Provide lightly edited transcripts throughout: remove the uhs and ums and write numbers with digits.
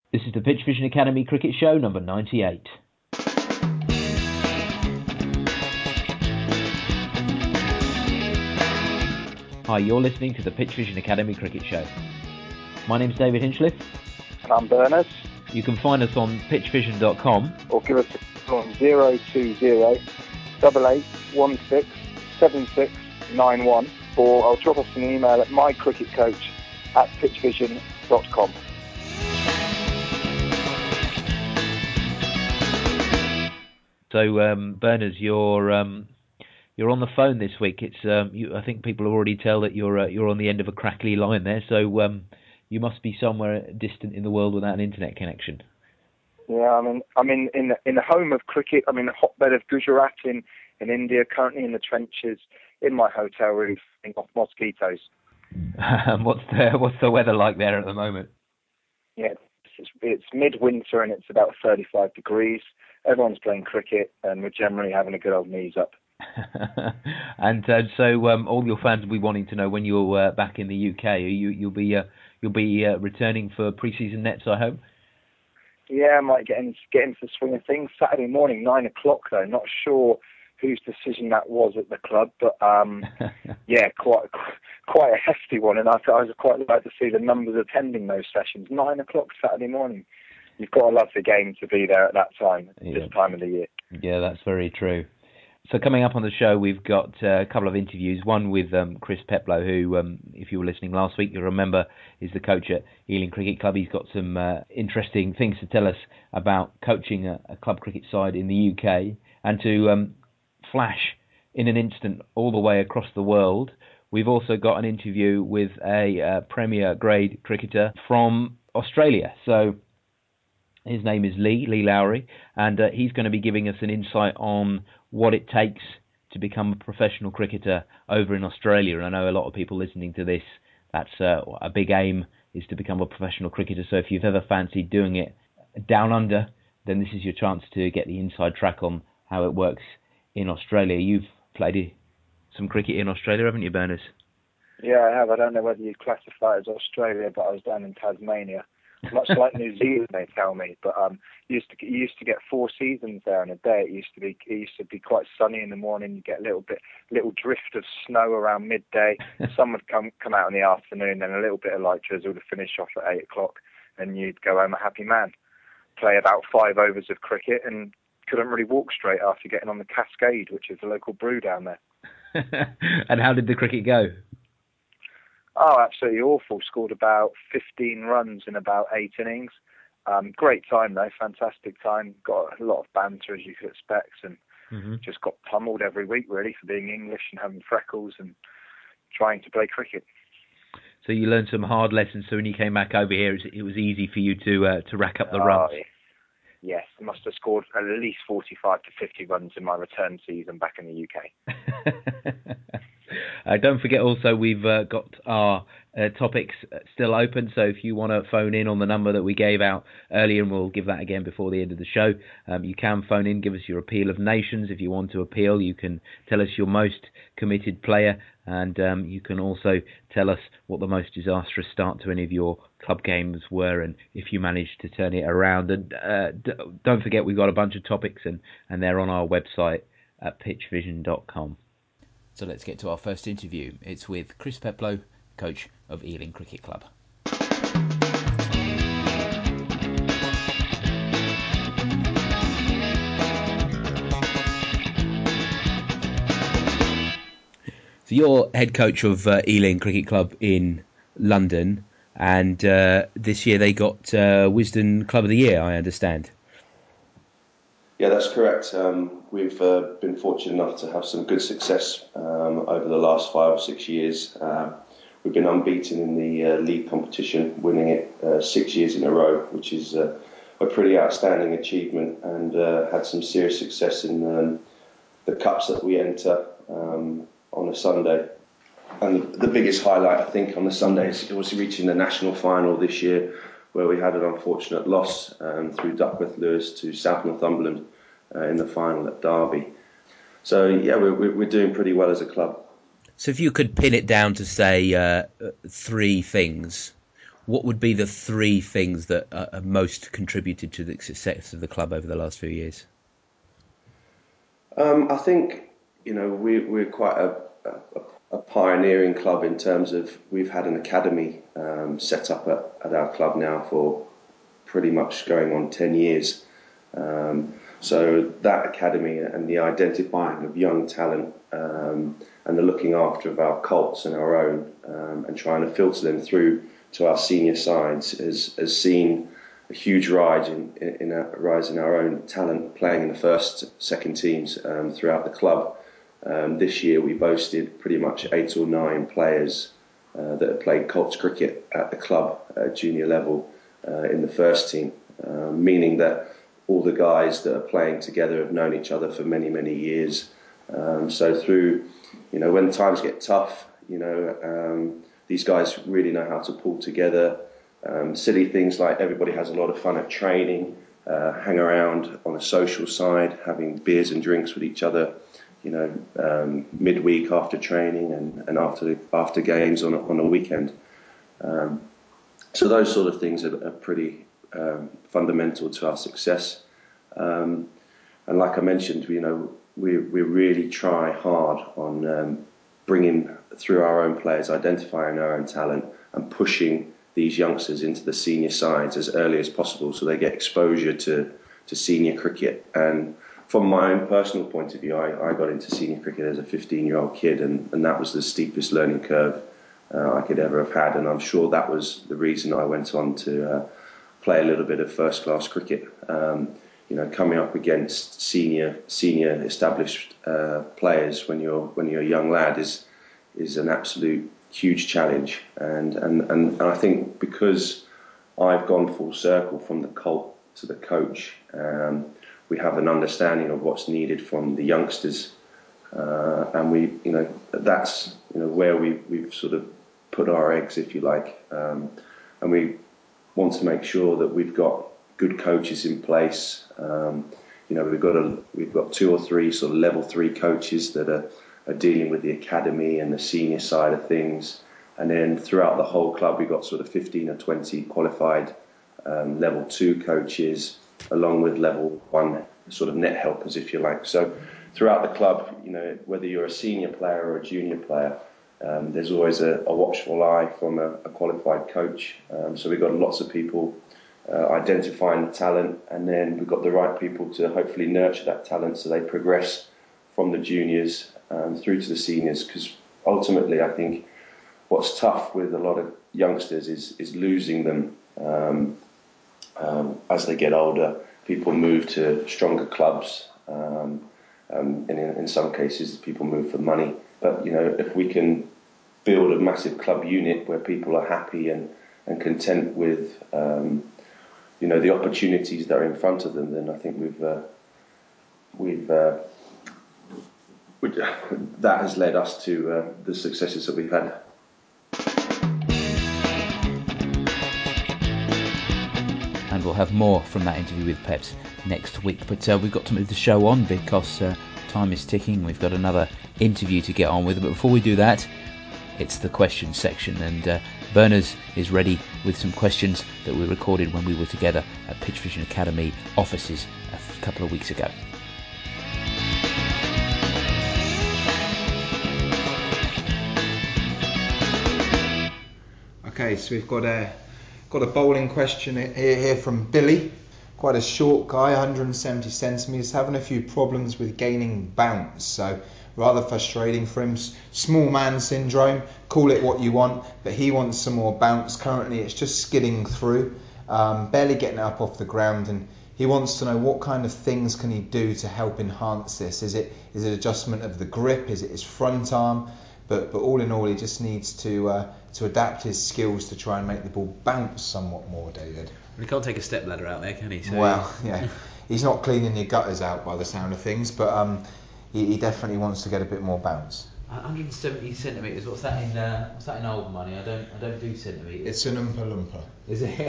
This is the Pitch Vision Academy Cricket Show number 98. Hi, you're listening to the Pitch Vision Academy Cricket Show. My name's David Hinchliffe. And I'm Bernard. You can find us on pitchvision.com. Or give us a call on 020 8816 7691. Or I'll drop us an email at mycricketcoach@pitchvision.com. So, Bernard, you're on the phone this week. It's I think people already tell that you're on the end of a crackly line there. So you must be somewhere distant in the world without an internet connection. Yeah, I'm in the home of cricket. I'm in the hotbed of Gujarat in India. Currently in the trenches in my hotel room, fighting off mosquitoes. What's the weather like there at the moment? Yeah, it's midwinter and it's about 35 degrees. Everyone's playing cricket and we're generally having a good old knees up. And so all your fans will be wanting to know when you're back in the UK. You'll be returning for pre-season nets, I hope. Yeah, I might get into the swing of things. Saturday morning, 9 o'clock though. Not sure whose decision that was at the club, but yeah, quite a hefty one. And I was quite like to see the numbers attending those sessions. 9 o'clock Saturday morning. You've got to love the game to be there at that time, this time of the year. Yeah, that's very true. So coming up on the show, we've got a couple of interviews. One with Chris Peplow, who, if you were listening last week, you'll remember is the coach at Ealing Cricket Club. He's got some interesting things to tell us about coaching a club cricket side in the UK, and to flash in an instant all the way across the world. We've also got an interview with a Premier grade cricketer from Australia. So his name is Lee Lowry, and he's going to be giving us an insight on what it takes to become a professional cricketer over in Australia. And I know a lot of people listening to this, that's a big aim, is to become a professional cricketer. So if you've ever fancied doing it down under, then this is your chance to get the inside track on how it works in Australia. You've played some cricket in Australia, haven't you, Berners? Yeah, I have. I don't know whether you classify it as Australia, but I was down in Tasmania. Much like New Zealand, they tell me, but you used to get 4 seasons there in a day. It used to be quite sunny in the morning. You get a little drift of snow around midday. Sun would come out in the afternoon, then a little bit of light drizzle to finish off at 8 o'clock, and you'd go home a happy man. Play about 5 overs of cricket, and couldn't really walk straight after getting on the Cascade, which is the local brew down there. And how did the cricket go? Oh, absolutely awful. Scored about 15 runs in about 8 innings. Great time, though. Fantastic time. Got a lot of banter, as you could expect, and just got pummeled every week, really, for being English and having freckles and trying to play cricket. So you learned some hard lessons, so when you came back over here, it was easy for you to rack up the runs. Yes, I must have scored at least 45 to 50 runs in my return season back in the UK. Don't forget also we've got our topics still open, so if you want to phone in on the number that we gave out earlier, and we'll give that again before the end of the show, you can phone in, give us your appeal of nations. If you want to appeal, you can tell us your most committed player, and you can also tell us what the most disastrous start to any of your club games were, and if you managed to turn it around. And don't forget we've got a bunch of topics, and they're on our website at pitchvision.com. So let's get to our first interview. It's with Chris Peplow, coach of Ealing Cricket Club. So you're head coach of Ealing Cricket Club in London, and this year they got Wisden Club of the Year, I understand. Yeah, that's correct. We've been fortunate enough to have some good success over the last 5 or 6 years. We've been unbeaten in the league competition, winning it 6 years in a row, which is a pretty outstanding achievement, and had some serious success in the cups that we enter on a Sunday. And the biggest highlight, I think, on the Sunday was reaching the national final this year, where we had an unfortunate loss through Duckworth Lewis to South Northumberland in the final at Derby. So yeah, we're doing pretty well as a club. So if you could pin it down to say 3 things, what would be the three things that are most contributed to the success of the club over the last few years? I think, we're quite a pioneering club in terms of we've had an academy set up at our club now for pretty much going on 10 years. So that academy and the identifying of young talent and the looking after of our colts and our own and trying to filter them through to our senior sides has seen a huge rise in our own talent playing in the first, second teams throughout the club. This year we boasted pretty much 8 or 9 players that have played Colts cricket at the club at junior level in the first team, meaning that all the guys that are playing together have known each other for many, many years. So through, when times get tough, these guys really know how to pull together. Silly things like everybody has a lot of fun at training, hang around on a social side, having beers and drinks with each other, midweek after training and after games on a weekend. So those sort of things are pretty fundamental to our success. And like I mentioned, we really try hard on bringing through our own players, identifying our own talent and pushing these youngsters into the senior sides as early as possible so they get exposure to senior cricket. And from my own personal point of view, I got into senior cricket as a 15-year-old kid, and that was the steepest learning curve I could ever have had. And I'm sure that was the reason I went on to play a little bit of first-class cricket. Coming up against senior established players when you're a young lad is an absolute huge challenge. And I think because I've gone full circle from the colt to the coach, we have an understanding of what's needed from the youngsters, and that's where we've sort of put our eggs, if you like, and we want to make sure that we've got good coaches in place. We've got 2 or 3 sort of level 3 coaches that are dealing with the academy and the senior side of things, and then throughout the whole club we've got sort of 15 or 20 qualified level 2 coaches, along with level 1 sort of net helpers, if you like. So throughout the club, whether you're a senior player or a junior player, there's always a watchful eye from a qualified coach. So we've got lots of people identifying the talent, and then we've got the right people to hopefully nurture that talent so they progress from the juniors through to the seniors. Because ultimately, I think what's tough with a lot of youngsters is losing them as they get older. People move to stronger clubs, and in some cases people move for money. But if we can build a massive club unit where people are happy and content with the opportunities that are in front of them, then I think that has led us to the successes that we've had. And we'll have more from that interview with Peps next week. But we've got to move the show on because time is ticking. We've got another interview to get on with. But before we do that, it's the questions section. And Berners is ready with some questions that we recorded when we were together at Pitch Vision Academy offices a couple of weeks ago. Okay, so we've got a bowling question here from Billy. Quite a short guy, 170 centimetres, having a few problems with gaining bounce. So rather frustrating for him. Small man syndrome, call it what you want, but he wants some more bounce. Currently it's just skidding through, barely getting up off the ground, and he wants to know what kind of things can he do to help enhance this. Is it adjustment of the grip? Is it his front arm? But all in all, he just needs to adapt his skills to try and make the ball bounce somewhat more, David. He can't take a step ladder out there, can he? So well, yeah. He's not cleaning your gutters out by the sound of things, but he definitely wants to get a bit more bounce. 170 centimetres. What's that in old money? I don't do centimetres. It's an Oompa Loompa. Is it?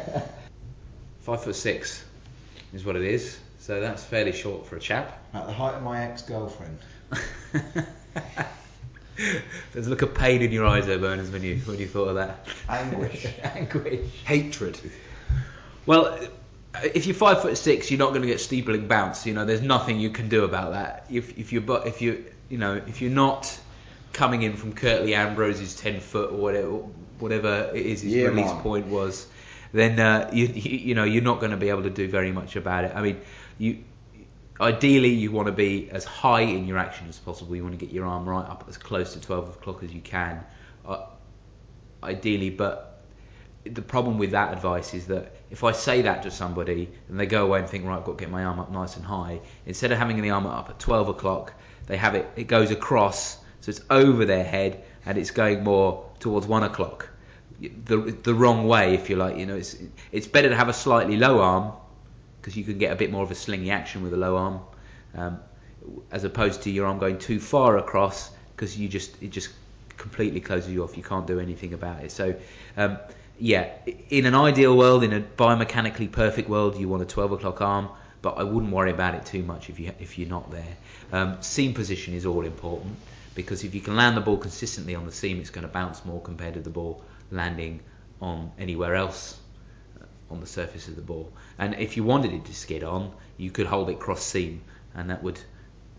5'6" is what it is. So that's fairly short for a chap. At the height of my ex-girlfriend. There's a look of pain in your eyes there, Berners, when you thought of that. Anguish. Anguish. Hatred. Well, if you're 5'6", you're not going to get steepling bounce. There's nothing you can do about that. If you're not coming in from Curtly Ambrose's 10 foot or whatever it is his release point was, then you're not going to be able to do very much about it. I mean, ideally you want to be as high in your action as possible. You want to get your arm right up as close to 12 o'clock as you can, ideally. But the problem with that advice is that if I say that to somebody and they go away and think, right, I've got to get my arm up nice and high, instead of having the arm up at 12 o'clock, they have it goes across, so it's over their head and it's going more towards 1 o'clock. The wrong way, if you like. It's better to have a slightly low arm, because you can get a bit more of a slingy action with a low arm, as opposed to your arm going too far across, because it just completely closes you off. You can't do anything about it. So, in an ideal world, in a biomechanically perfect world, you want a 12 o'clock arm, but I wouldn't worry about it too much if you're not there. Seam position is all important, because if you can land the ball consistently on the seam, it's going to bounce more compared to the ball landing on anywhere else on the surface of the ball. And if you wanted it to skid on, you could hold it cross seam, and that would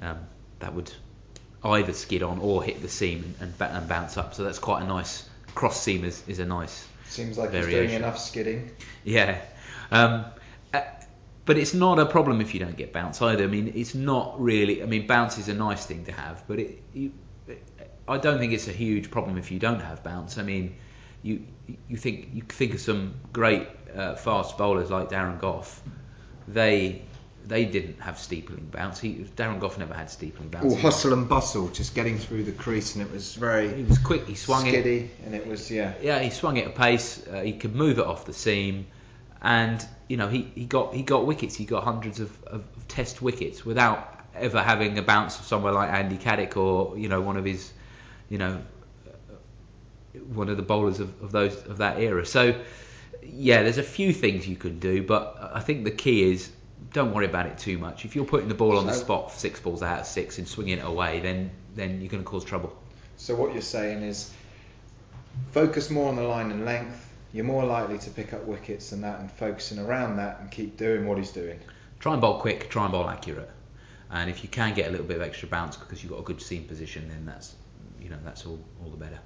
either skid on or hit the seam and bounce up. So that's quite a nice cross seam. Is a nice seems like variation. He's doing enough skidding. Yeah. But it's not a problem if you don't get bounce either. I mean, it's not really. I mean, bounce is a nice thing to have, but I don't think it's a huge problem if you don't have bounce. I mean, you think of some great fast bowlers like Darren Gough. They didn't have steepling bounce. Darren Gough never had steepling bounce. Hustle and bustle, just getting through the crease, and it was He was quick. He swung skiddy, it, and it was Yeah, he swung it at pace. He could move it off the seam, and he got wickets. He got hundreds of Test wickets without ever having a bounce of somewhere like Andy Caddick or one of his one of the bowlers of that era. So there's a few things you can do, but I think the key is don't worry about it too much. If you're putting the ball on the spot 6 balls out of 6 and swinging it away, then you're going to cause trouble. So what you're saying is focus more on the line and length. You're more likely to pick up wickets than that, and focusing around that and keep doing what he's doing. Try and bowl quick, try and bowl accurate, and if you can get a little bit of extra bounce because you've got a good seam position, then that's all the better.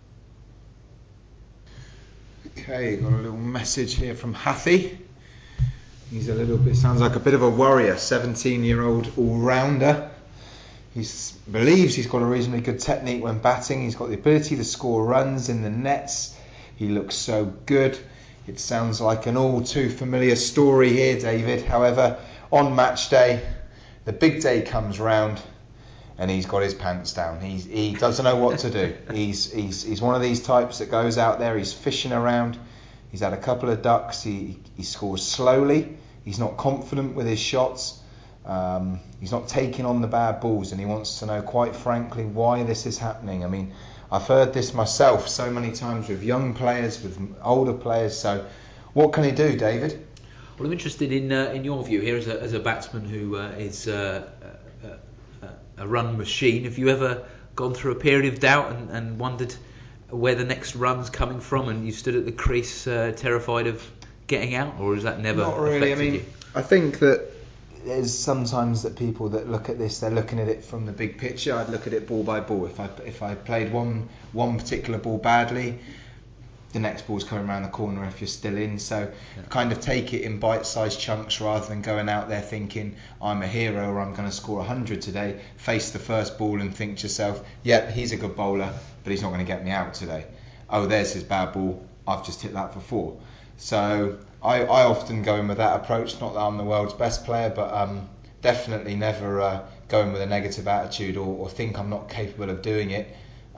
Okay, got a little message here from Hathi. He's sounds like a bit of a warrior, 17-year-old all-rounder. He believes he's got a reasonably good technique when batting. He's got the ability to score runs in the nets. He looks so good. It sounds like an all too familiar story here, David. However, on match day, the big day comes round, and he's got his pants down. He doesn't know what to do. He's one of these types that goes out there. He's fishing around. He's had a couple of ducks. He scores slowly. He's not confident with his shots. He's not taking on the bad balls, and he wants to know, quite frankly, why this is happening. I mean, I've heard this myself so many times with young players, with older players. So, what can he do, David? Well, I'm interested in your view here as a batsman who is a run machine. Have you ever gone through a period of doubt and wondered where the next run's coming from, and you stood at the crease terrified of getting out, or is that never Not really. affected you? I think that there's sometimes that people that look at this, they're looking at it from the big picture. I'd look at it ball by ball. If I played one particular ball badly, the next ball's coming around the corner if you're still in. So kind of take it in bite-sized chunks rather than going out there thinking I'm a hero or I'm going to score 100 today. Face the first ball and think to yourself, yeah, he's a good bowler, but he's not going to get me out today. Oh, there's his bad ball. I've just hit that for 4. So I often go in with that approach. Not that I'm the world's best player, but definitely never go in with a negative attitude or think I'm not capable of doing it.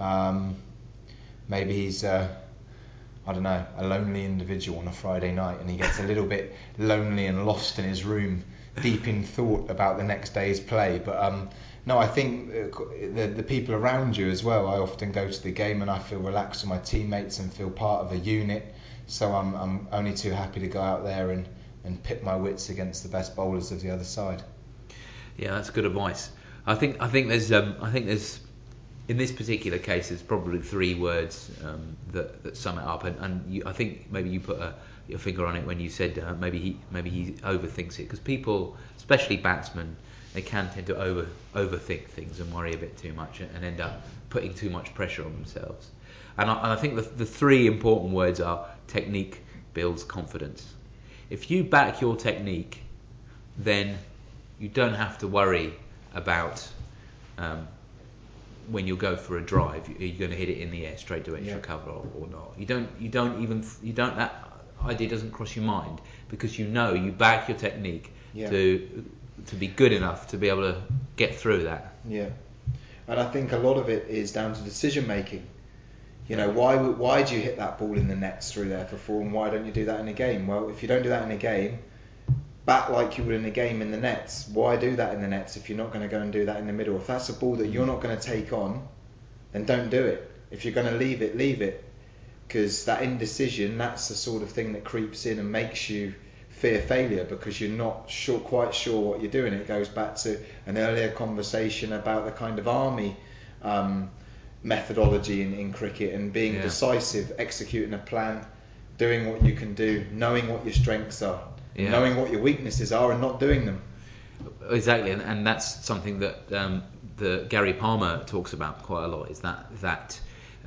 Maybe he's I don't know, a lonely individual on a Friday night, and he gets a little bit lonely and lost in his room, deep in thought about the next day's play. But no, I think the people around you as well. I often go to the game and I feel relaxed with my teammates and feel part of a unit. So I'm only too happy to go out there and pit my wits against the best bowlers of the other side. Yeah, that's good advice. I think there's in this particular case, there's probably three words that sum it up, and I think maybe you put your finger on it when you said maybe he overthinks it, because people, especially batsmen, they can tend to overthink things and worry a bit too much and end up putting too much pressure on themselves. And I think the three important words are: technique builds confidence. If you back your technique, then you don't have to worry about when you go for a drive, are you going to hit it in the air straight to extra cover or not? You don't that idea doesn't cross your mind, because you know you back your technique to be good enough to be able to get through that. Yeah, and I think a lot of it is down to decision making. You know, why do you hit that ball in the nets through there for four, and why don't you do that in a game? Well, if you don't do that in a game, bat like you would in a game in the nets. Why do that in the nets if you're not going to go and do that in the middle? If that's a ball that you're not going to take on, then don't do it. If you're going to leave it, leave it. Because that indecision, that's the sort of thing that creeps in and makes you fear failure, because you're not quite sure what you're doing. It goes back to an earlier conversation about the kind of army methodology in cricket, and being decisive, executing a plan, doing what you can do, knowing what your strengths are, knowing what your weaknesses are, and not doing them. Exactly, and that's something that the Gary Palmer talks about quite a lot, is that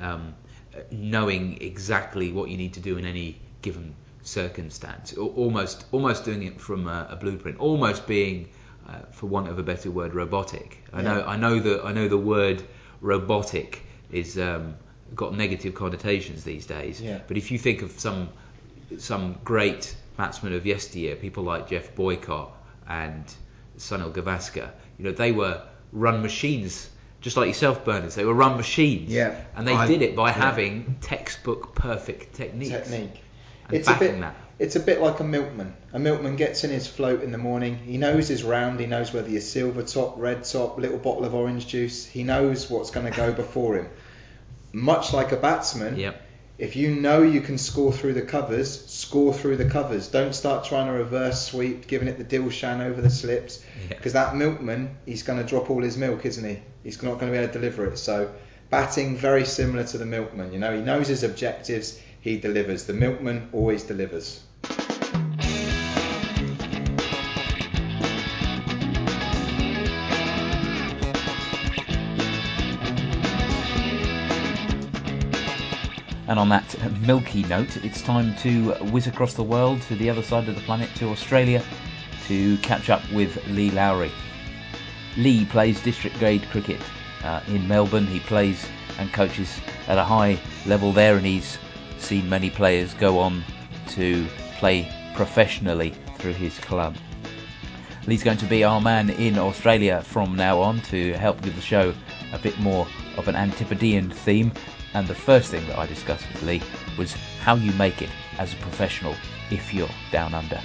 knowing exactly what you need to do in any given circumstance, almost doing it from a blueprint, almost being, for want of a better word, robotic. I know the word robotic is got negative connotations these days, but if you think of some great batsmen of yesteryear, people like Jeff Boycott and Sunil Gavaskar, they were run machines, just like yourself, Bernard. They were run machines, and they did it by having textbook perfect techniques. It's a bit like a milkman. A milkman gets in his float in the morning. He knows his round. He knows whether you're silver top, red top, little bottle of orange juice. He knows what's going to go before him. Much like a batsman, if you know you can score through the covers, score through the covers. Don't start trying to reverse sweep, giving it the Dilshan over the slips, because that milkman, he's going to drop all his milk, isn't he? He's not going to be able to deliver it. So batting, very similar to the milkman. He knows his objectives, he delivers. The milkman always delivers. And on that milky note, it's time to whiz across the world to the other side of the planet, to Australia, to catch up with Lee Lowry. Lee plays district grade cricket in Melbourne. He plays and coaches at a high level there, and he's seen many players go on to play professionally through his club. Lee's going to be our man in Australia from now on to help give the show a bit more of an Antipodean theme. And the first thing that I discussed with Lee was how you make it as a professional if you're down under.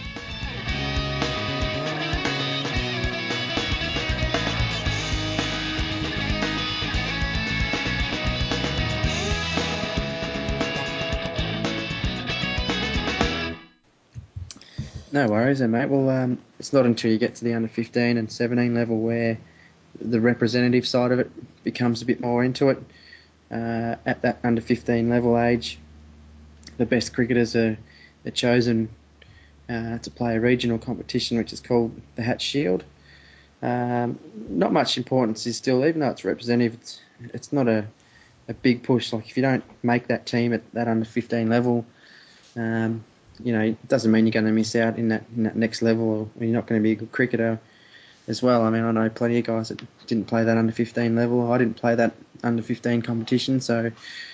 No worries, mate. Well, it's not until you get to the under 15 and 17 level where the representative side of it becomes a bit more into it. At that under 15 level age, the best cricketers are chosen to play a regional competition, which is called the Hatch Shield. Not much importance is still, even though it's representative, it's not a big push. Like if you don't make that team at that under 15 level, it doesn't mean you're going to miss out in that next level, or you're not going to be a good cricketer as well. I mean, I know plenty of guys that didn't play that under 15 level. I didn't play that under 15 competition, so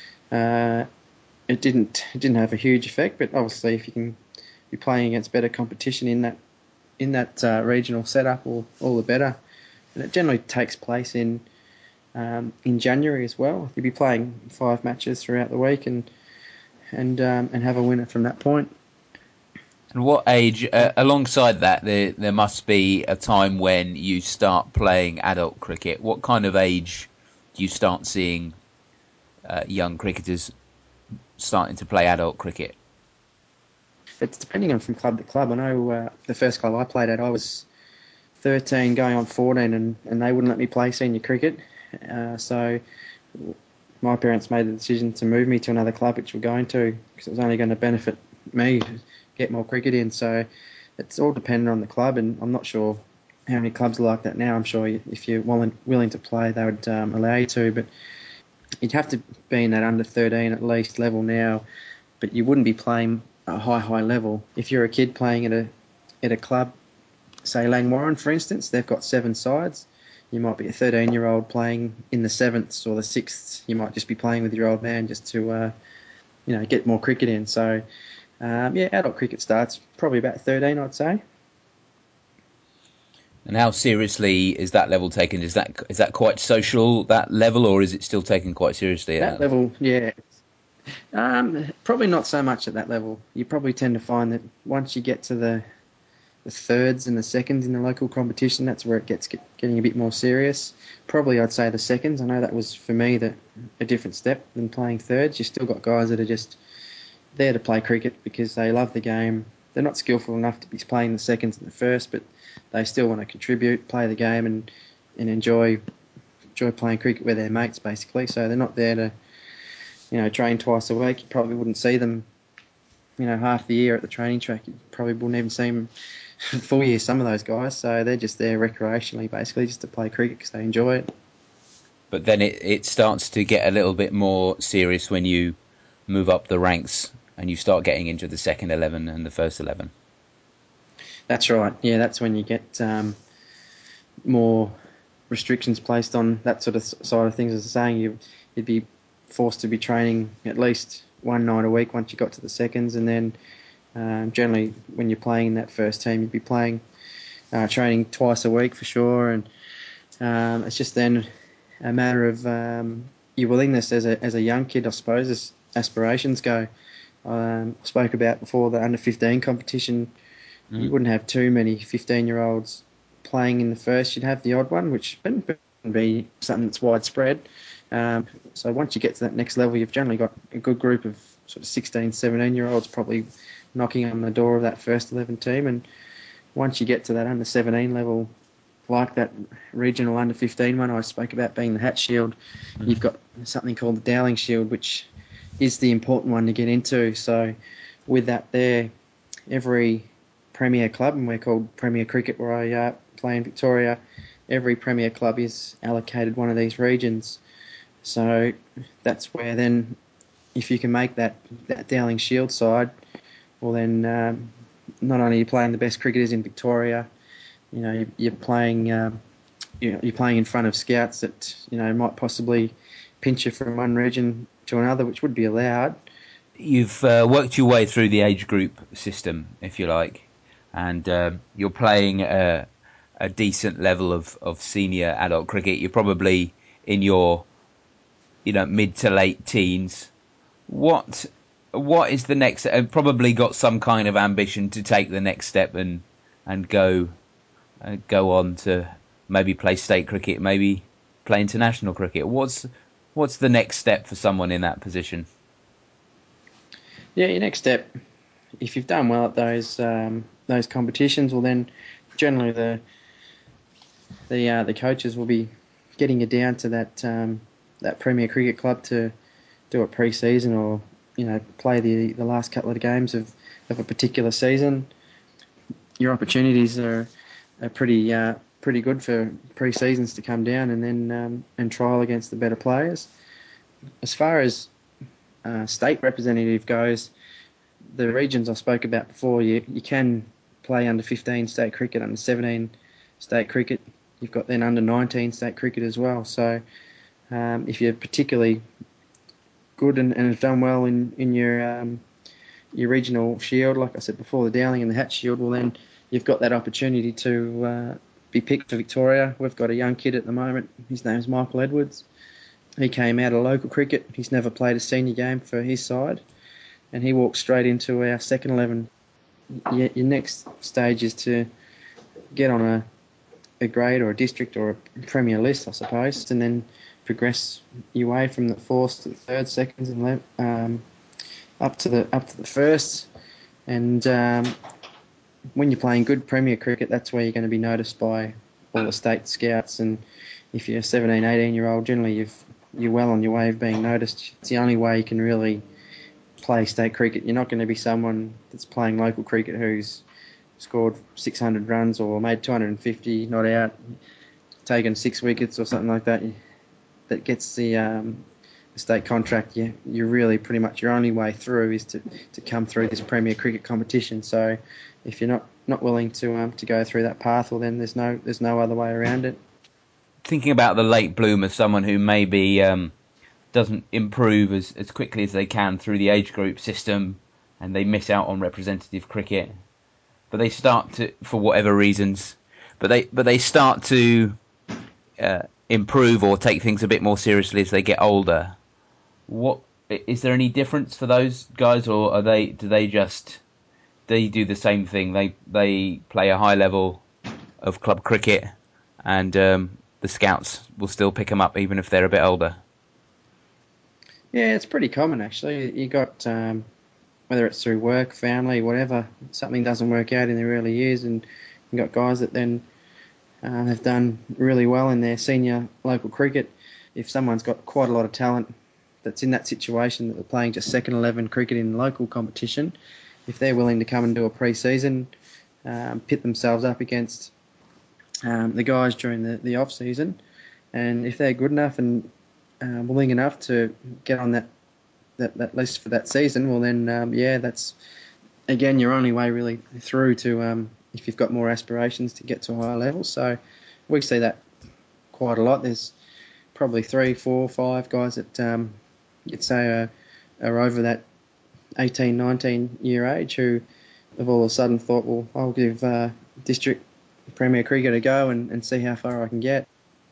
it didn't have a huge effect. But obviously, if you can be playing against better competition in that regional setup, all the better. And it generally takes place in January as well. You'll be playing 5 matches throughout the week and have a winner from that point. And what age, alongside that, there must be a time when you start playing adult cricket. What kind of age do you start seeing young cricketers starting to play adult cricket? It's depending on from club to club. I know the first club I played at, I was 13 going on 14, and they wouldn't let me play senior cricket. So my parents made the decision to move me to another club, which we're going to, because it was only going to benefit me to get more cricket in. So it's all dependent on the club, and I'm not sure how many clubs are like that now. I'm sure if you're willing to play, they would allow you to, but you'd have to be in that under 13 at least level now, but you wouldn't be playing a high level. If you're a kid playing at a club, say Langwarrin, for instance, they've got 7 sides. You might be a 13-year-old playing in the 7th or the 6th. You might just be playing with your old man just to, get more cricket in. So, adult cricket starts probably about 13, I'd say. And how seriously is that level taken? Is that quite social, that level, or is it still taken quite seriously? That level, yeah. Probably not so much at that level. You probably tend to find that once you get to the thirds and the seconds in the local competition, that's where it gets getting a bit more serious. Probably I'd say the seconds. I know that was, for me, a different step than playing thirds. You've still got guys that are just there to play cricket because they love the game. They're not skillful enough to be playing the seconds and the first, but they still want to contribute, play the game, and enjoy playing cricket with their mates, basically. So they're not there to, train twice a week. You probably wouldn't see them, half the year at the training track. You probably wouldn't even see them full year, some of those guys. So they're just there recreationally, basically, just to play cricket because they enjoy it. But then it starts to get a little bit more serious when you move up the ranks and you start getting into the second 11 and the first 11. That's right. Yeah, that's when you get more restrictions placed on that sort of side of things. As I was saying, you'd be forced to be training at least one night a week once you got to the seconds, and then generally when you're playing in that first team, you'd be training twice a week for sure, and it's just then a matter of your willingness as a young kid, I suppose, as aspirations go. Spoke about before the under 15 competition. You wouldn't have too many 15-year-olds playing in the first. You'd have the odd one, which wouldn't be something that's widespread. So once you get to that next level, you've generally got a good group of sort of 16, 17-year-olds probably knocking on the door of that first 11 team. And once you get to that under 17 level, like that regional under 15 one I spoke about being the Hat Shield, you've got something called the Dowling Shield, which is the important one to get into. So with that there, every Premier club, and we're called Premier Cricket where I play in Victoria, every Premier club is allocated one of these regions. So that's where then, if you can make that Dowling Shield side, well then not only are you playing the best cricketers in Victoria, you're playing you're playing in front of scouts that might possibly pinch you from one region to another, which would be allowed. You've worked your way through the age group system, if you like, and you're playing a decent level of senior adult cricket. You're probably in your mid to late teens. What is the next? Probably got some kind of ambition to take the next step and go on to maybe play state cricket, maybe play international cricket. What's the next step for someone in that position? Yeah, your next step, if you've done well at those competitions, well then generally the coaches will be getting you down to that Premier Cricket club to do a pre-season or play the last couple of games of a particular season. Your opportunities are pretty good for pre-seasons to come down and then and trial against the better players. As far as state representative goes, the regions I spoke about before, you can play under 15 state cricket, under 17 state cricket. You've got then under 19 state cricket as well. So if you're particularly good and have done well in your regional shield, like I said before, the Dowling and the Hat Shield, well then you've got that opportunity to be picked for Victoria. We've got a young kid at the moment. His name's Michael Edwards. He came out of local cricket. He's never played a senior game for his side, and he walked straight into our second 11. Your next stage is to get on a grade or a district or a premier list, I suppose, and then progress your way from the fourth to the third, seconds, and up to the first. And when you're playing good Premier cricket, that's where you're going to be noticed by all the state scouts. And if you're a 17, 18-year-old, generally you're well on your way of being noticed. It's the only way you can really play state cricket. You're not going to be someone that's playing local cricket who's scored 600 runs or made 250, not out, taken 6 wickets or something like that. That gets the state contract. You're really pretty much your only way through is to come through this Premier Cricket competition. So if you're not willing to go through that path, well then there's no other way around it. Thinking about the late bloomer, someone who maybe doesn't improve as quickly as they can through the age group system, and they miss out on representative cricket, but they start to, for whatever reasons, but they start to improve or take things a bit more seriously as they get older. What is there any difference for those guys, or do they do the same thing? They play a high level of club cricket, and the scouts will still pick them up even if they're a bit older. Yeah, it's pretty common actually. You got whether it's through work, family, whatever, something doesn't work out in the early years, and you got guys that then have done really well in their senior local cricket. If someone's got quite a lot of talent that's in that situation that they're playing just second 11 cricket in local competition, if they're willing to come and do a pre-season, pit themselves up against the guys during the off-season, and if they're good enough and willing enough to get on that list for that season, well then, that's, again, your only way really through to, if you've got more aspirations to get to a higher level. So we see that quite a lot. There's probably 3, 4, 5 guys that you'd say are over that 18, 19 year age who have all of a sudden thought, well, I'll give district Premier Cricket a go and see how far I can get.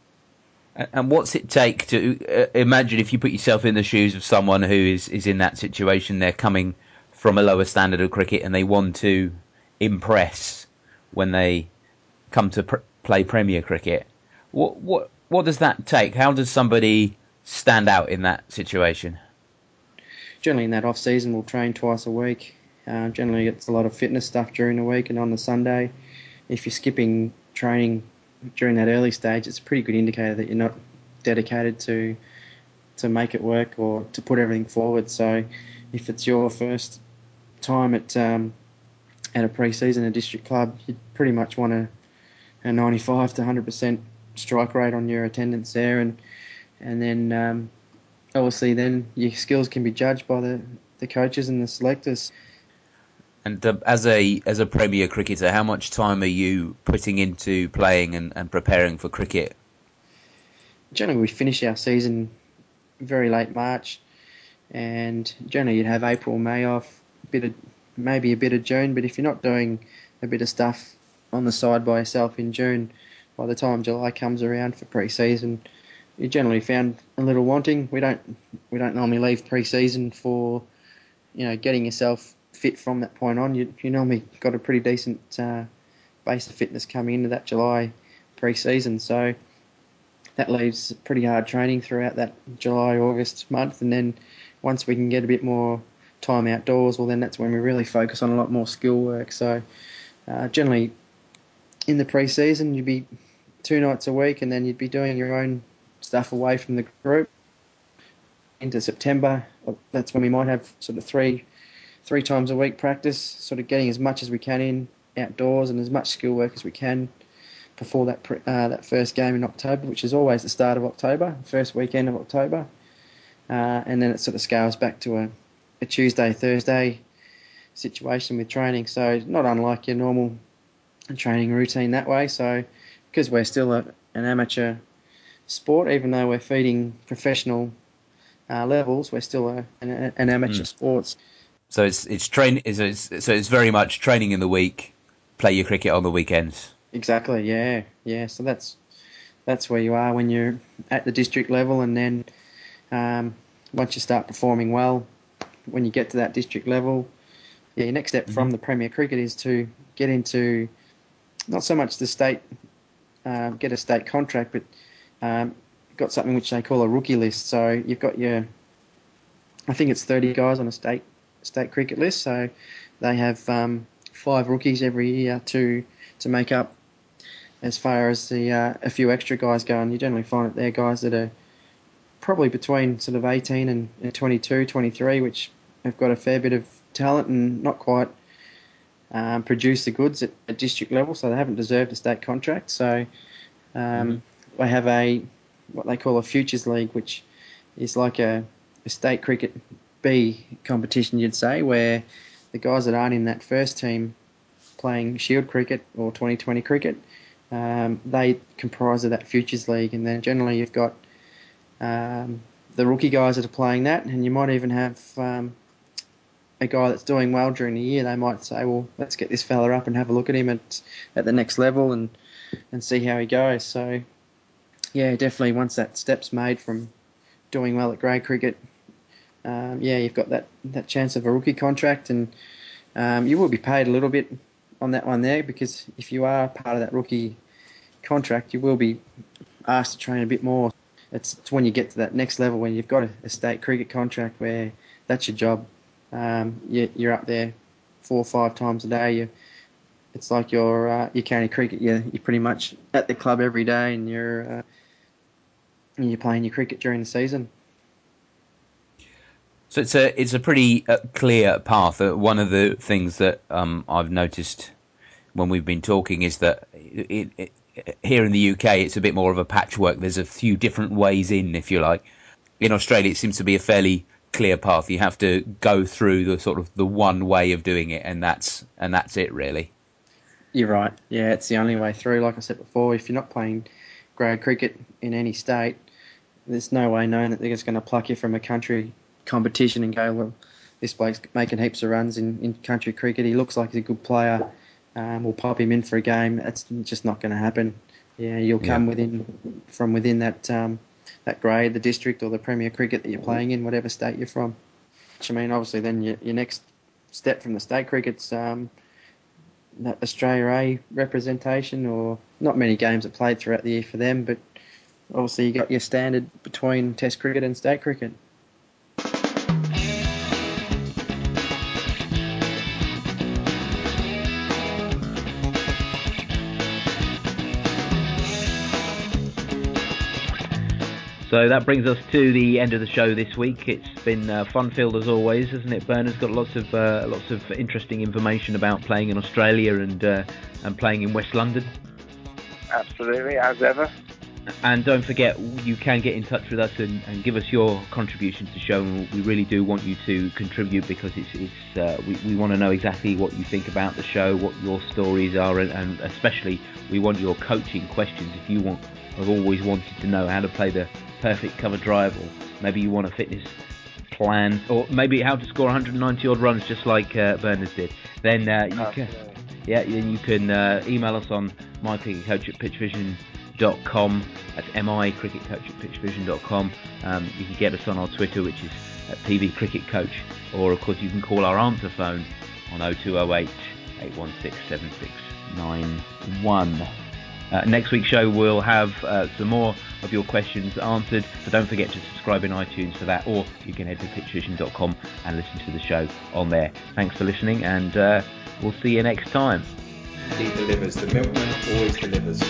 And what's it take to imagine if you put yourself in the shoes of someone who is in that situation? They're coming from a lower standard of cricket and they want to impress when they come to play Premier Cricket. What does that take? How does somebody stand out in that situation? Generally in that off season we'll train twice a week. Generally it's a lot of fitness stuff during the week and on the Sunday. If you're skipping training during that early stage, it's a pretty good indicator that you're not dedicated to make it work or to put everything forward. So if it's your first time at a pre-season, a district club, you pretty much want a 95 to 100% strike rate on your attendance there, and then obviously then your skills can be judged by the coaches and the selectors. And as a Premier cricketer, how much time are you putting into playing and preparing for cricket? Generally, we finish our season very late March, and generally you'd have April, May off, maybe a bit of June. But if you're not doing a bit of stuff on the side by yourself in June, by the time July comes around for pre-season, you're generally found a little wanting. We don't normally leave pre-season for getting yourself fit from that point on. You normally got a pretty decent base of fitness coming into that July pre-season, so that leaves pretty hard training throughout that July, August month, and then once we can get a bit more time outdoors, well then that's when we really focus on a lot more skill work. So generally in the pre-season you'd be 2 nights a week, and then you'd be doing your own stuff away from the group. Into September, that's when we might have sort of three times a week practice, sort of getting as much as we can in outdoors and as much skill work as we can before that first game in October, which is always the start of October, first weekend of October. And then it sort of scales back to a Tuesday, Thursday situation with training. So not unlike your normal training routine that way. So because we're still an amateur sport, even though we're feeding professional levels, we're still an amateur sport. So it's very much training in the week, play your cricket on the weekends. Exactly, yeah. So that's where you are when you're at the district level, and then once you start performing well, when you get to that district level, your next step from the Premier Cricket is to get into not so much the state, get a state contract, but got something which they call a rookie list. So you've got I think it's 30 guys on a state cricket list. So they have 5 rookies every year to make up as far as a few extra guys go, and you generally find that they're guys that are probably between sort of 18 and 22, 23, which have got a fair bit of talent and not quite produce the goods at district level, so they haven't deserved a state contract. So they have what they call a Futures League, which is like a state cricket B competition, you'd say, where the guys that aren't in that first team playing Shield cricket or 2020 cricket, they comprise of that Futures League, and then generally you've got the rookie guys that are playing that, and you might even have a guy that's doing well during the year. They might say, well, let's get this fella up and have a look at him at the next level and see how he goes. So, yeah, definitely once that step's made from doing well at grade cricket, you've got that chance of a rookie contract, and you will be paid a little bit on that one there, because if you are part of that rookie contract, you will be asked to train a bit more. It's when you get to that next level, when you've got a state cricket contract where that's your job. You're up there 4 or 5 times a day. It's like you're county cricket. You're pretty much at the club every day, and you're playing your cricket during the season. So it's a pretty clear path. One of the things that I've noticed when we've been talking is that here in the UK it's a bit more of a patchwork. There's a few different ways in, if you like. In Australia it seems to be a fairly clear path. You have to go through the sort of the one way of doing it, and that's it really. You're right. Yeah, it's the only way through. Like I said before, if you're not playing grade cricket in any state, there's no way known that they're just going to pluck you from a country competition and go, well, this bloke's making heaps of runs in country cricket. He looks like he's a good player. We'll pop him in for a game. That's just not going to happen. Yeah, you'll come from within that grade, the district or the Premier Cricket that you're playing in, whatever state you're from. Which, I mean, obviously then your next step from the state cricket's that Australia A representation, or not many games are played throughout the year for them, but obviously you got your standard between Test cricket and state cricket. So that brings us to the end of the show this week. It's been fun-filled as always, hasn't it? Bernard's got lots of interesting information about playing in Australia and playing in West London. Absolutely, as ever. And don't forget, you can get in touch with us and give us your contribution to the show. And we really do want you to contribute, because we want to know exactly what you think about the show, what your stories are, and especially we want your coaching questions. If you have always wanted to know how to play the perfect cover drive, or maybe you want a fitness plan, or maybe how to score 190 odd runs just like Bernard did, then you can email us on mycricketcoach@pitchvision.com. That's micricketcoach@pitchvision.com. You can get us on our Twitter, which is @PVCricketCoach, or of course you can call our answer phone on 0208 816 7691. Next week's show will have some more of your questions answered, so don't forget to subscribe in iTunes for that, or you can head to pitchvision.com and listen to the show on there. Thanks for listening, and we'll see you next time. He delivers. The milkman always delivers.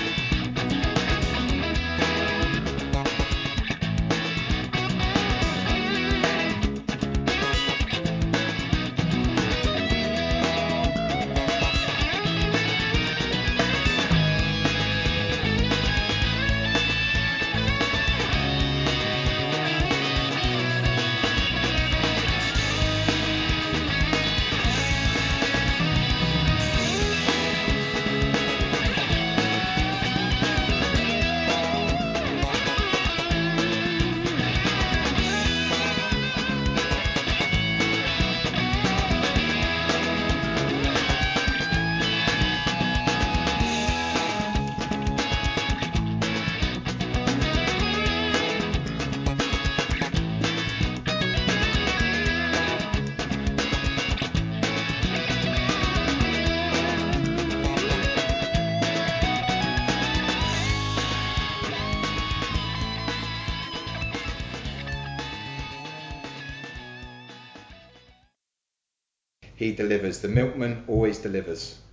He delivers. The milkman always delivers.